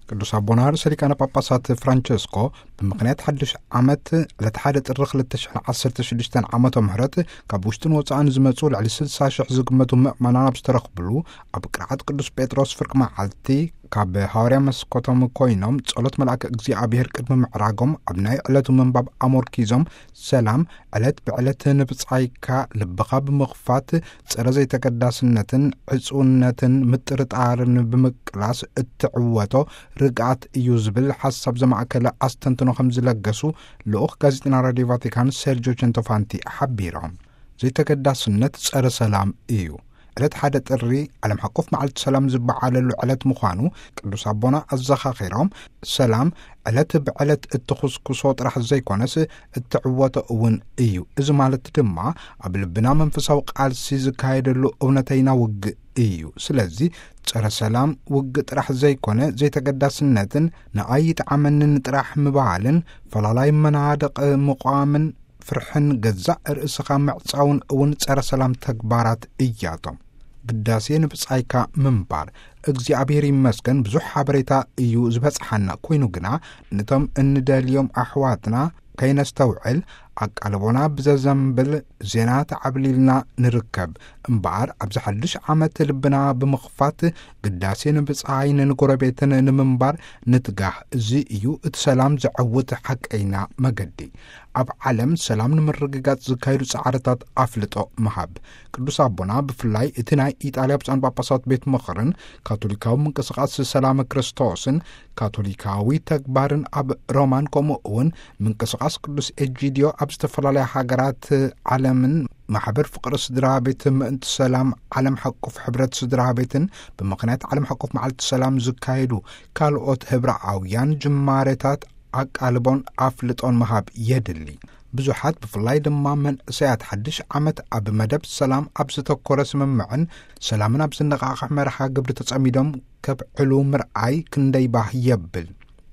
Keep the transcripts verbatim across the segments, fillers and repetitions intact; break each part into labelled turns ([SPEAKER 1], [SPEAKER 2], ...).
[SPEAKER 1] ቅዱስ አቡነ ርዕሰ ጳጳሳት ፍራንቸስኮ በምክንያት ሓድሽ ዓመት ለተሓደ ጥሪ ሁለት ሺህ ዓሰርተ ሽዱሽተ ዓመተ ምህረት ካብ ውሽጥን ወፃእን ዝመጹ ልዕሊ ስልሳ ሽሕ ዝግመቱ ምእመናን ኣብ ዝተረኽብሉ ኣብ ቅርዓት ቅዱስ ጴጥሮስ ፍርቂ መዓልቲ ካብ ሃዋርያ መስኮቶም ኮይኖም ጸሎት መልአከ እግዚአብሔር ቅድሚ ምዕራጎም ኣብ ናይ ዕለቱ ምንባብ ኣሞርኪዞም ሰላም ዕለት ብዕለት ንብጻይካ ልብኻ ብምኽፋት ፀረ ዘይተገዳስነትን ዕጹነትን ምጥርጣርን ብምቅላስ እትዕወቶ ርግኣት እዩ ዝብል ሓሳብ ዘማእከለ ኣስተንትኖ ከም ዝለገሱ ልኡኽ ጋዜጠና ራድዮ ቫቲካን ሴርጆ ቸንቶፋንቲ ሓቢሮም ዘይተገዳስነት ፀረ ሰላም እዩ ዕለት ሓደ ጥሪ ዓለም ሓቆፍ መዓልቲ ሰላም ዝበዓለሉ ዕለት ምዃኑ ቅዱስ አቦና ኣዘኻኺሮም ሰላም ዕለት ብዕለት እትኹስኩሶ ጥራሕ ዘይኮነስ እትዕወቶ እውን እዩ እዚ ማለት ድማ ኣብ ልብና መንፈሳዊ ቃልሲ ዝካየደሉ እውነተኛ ውግእ እዩ ስለዚ ፀረ ሰላም ውግእ ጥራሕ ዘይኮነ ዘይተገዳስነትን ንኣይ ጣዕመንን ጥራሕ ምባልን ፈላላይ መናደቕ ምቋምን ፍርሕን ገዛእ ርእስኻ ምዕጻውን እውን ፀረ ሰላም ተግባራት እያቶም ግዳሴ ንብጻይካ ምንባር እግዚአብሔር ይመስገን ብዙሕ ሓበሬታ እዩ ዝበጽሓና ኮይኑ ግና ነቶም እንደልዮም ኣሕዋትና ከይነስተውዕል ኣቃልቦና ብዘዘንብል ዜና ተዓብሊልና ንርከብ እምበኣር ኣብዚ ሓድሽ ዓመት ልብና ብምኽፋት ግዳሴ ንብጻይ ንጎረቤትን ንምንባር ንትጋህ እዚ እዩ እቲ ሰላም ዝዕውት ሓቀይና መገዲ ኣብ ዓለም ሰላም ንምርግጋጽ ዝካየዱ ጻዕርታት ኣፍልጦ መሃብ ቅዱስ አቦና ብፍላይ እቲ ናይ ኢጣልያ ብፁዓን ጳጳሳት ቤት ምኽርን ካቶሊካዊ ምንቅስቓስ ሰላም ክርስቶስን ካቶሊካዊ ተግባርን ኣብ ሮማን ከምኡ እውን ምንቅስቓስ ቅዱስ ኤጂድዮ ኣብ ዝተፈላለያ ሃገራት ዓለምን ማሕበር ፍቅሪ ስድራ ቤት ምእንቲ ሰላም ዓለም ሓቁፍ ሕብረት ስድራ ቤትን ብምኽንያት ዓለም ሓቁፍ መዓልቲ ሰላም ዝካየዱ ካልኦት ህብረአውያን ጅማሬታት ኣቃልቦን ኣፍልጦን መሃብ የድሊ ብዙሓት ብፍላይ ድማ መንእሰያት ሓድሽ ዓመት ኣብ መደብ ሰላም ኣብ ዝተኮረ ስምምዕን ሰላምን ኣብ ዝነቓቕሕ መርሓ ግብሪ ተጸሚዶም ከብዕሉ ምርኣይ ክንደይ ባህ የብል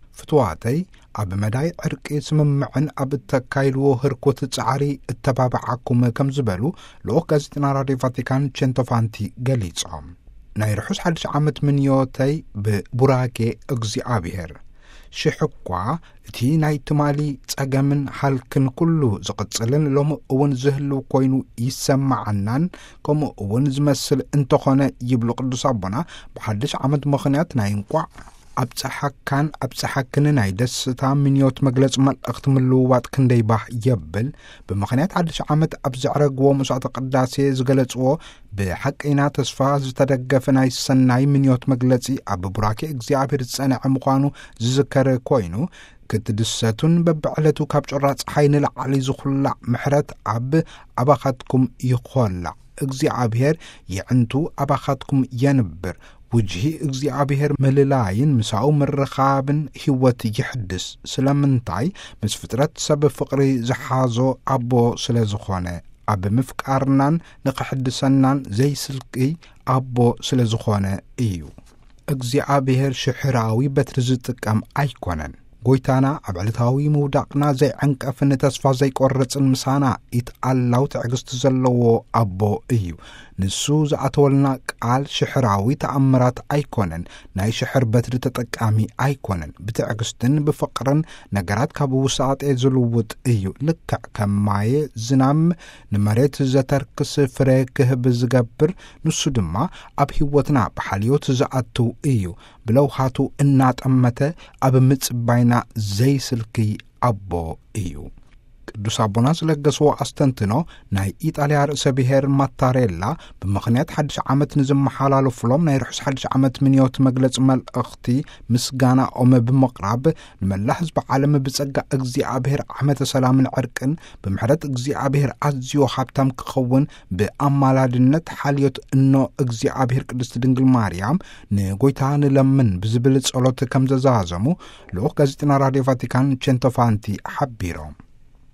[SPEAKER 1] ፍትዋተይ ኣብ መዳይ ዕርቂ ስምምዕን ኣብ እተካይድዎ ህርኮት ጻዕሪ እተባብዓኩም ከም ዝበሉ ልኡኽ ጋዜጠና ራድዮ ቫቲካን ቸንቶፋንቲ ገሊጾም ናይ ርሑስ ሓድሽ ዓመት ምንዮተይ ብቡራኬ እግዚአብሔር ሽሕ እኳ እቲ ናይ ትማሊ ጸገምን ሓልክን ኩሉ ዝቕጽልን ሎሚ እውን ዝህልው ኮይኑ ይሰማዓናን ከምኡ እውን ዝመስል እንተኾነ ይብሉ ቅዱስ አቦና ብሓድሽ ዓመት ምኽንያት ናይ እንቋዕ ኣብ ፀሓካን ኣብ ፀሓክን ናይ ደስታ ምንዮት መግለጽ መልእኽቲ ምልውዋጥ ክንደይ ባህ የብል ብምኽንያት ሓድሽ ዓመት ኣብ ዘዕረግዎ መስዋዕተ ቅዳሴ ዝገለጽዎ ብሓቂና ተስፋ ዝተደገፈ ናይ ሰናይ ምንዮት መግለጺ ኣብ ቡራኬ እግዚአብሔር ዝጸንዐ ምዃኑ ዝዝከር ኮይኑ ክትድሰቱን በብዕለቱ ካብ ጮራ ፀሓይ ንላዕሊ ዝኹላዕ ምሕረት ኣብ ኣባኻትኩም ይኾላዕ እግዚአብሔር ይዕንቱ ኣባኻትኩም የንብር ውጅሂ እግዚአብሔር መልላይን ምሳኡ ምርኻብን ህይወት ይሕድስ ስለምንታይ ምስ ፍጥረት ሰብ ፍቕሪ ዝሓዞ ኣቦ ስለ ዝኾነ ኣብ ምፍቃርናን ንኽሕድሰናን ዘይስልቂ ኣቦ ስለ ዝኾነ እዩ እግዚአብሔር ሽሕራዊ በትሪ ዝጥቀም ኣይኮነን ጎይታና ኣብ ዕለታዊ ምውዳቕና ዘይዕንቀፍን ተስፋ ዘይቆርጽን ምሳና ይትኣላው ትዕግስቲ ዘለዎ ኣቦ እዩ ንሱ ዝኣተወልና ቃል ሽሕራዊ ተኣምራት ኣይኮነን ናይ ሽሕር በትሪ ተጠቃሚ ኣይኮነን ብትዕግስትን ብፍቕርን ነገራት ካብ ውሳጤ ዝልውጥ እዩ ልክዕ ከም ማየ ዝናም ንመሬት ዘተርክስ ፍረ ክህብ ዝገብር ንሱ ድማ ኣብ ህይወትና ብሓልዮት ዝኣትው እዩ ብለውሃቱ እናጠመተ ኣብ ምጽባይና ዘይስልኪ ኣቦ እዩ ቅዱስ አቦና ዝለገስዎ ኣስተንትኖ ናይ ኢጣልያ ርእሰ ብሔር ማታሬላ ብምኽንያት ሓድሽ ዓመት ንዝመሓላለፍሎም ናይ ርሑስ ሓድሽ ዓመት ምንዮት መግለጽ መልእኽቲ ምስጋና ኦም ብምቕራብ ንመላ ህዝቢ ዓለም ብጸጋ እግዚአብሔር ዓመተ ሰላምን ዕርቅን ብምሕረት እግዚአብሔር ኣዝዮ ሃብታም ክኸውን ብኣማላድነት ሓልዮት እኖ እግዚአብሔር ቅድስቲ ድንግል ማርያም ንጎይታ ንለምን ብዝብል ጸሎት ከም ዘዛዘሙ ልኡኽ ጋዜጠና ራድዮ ቫቲካን ቸንቶፋንቲ ሓቢሮም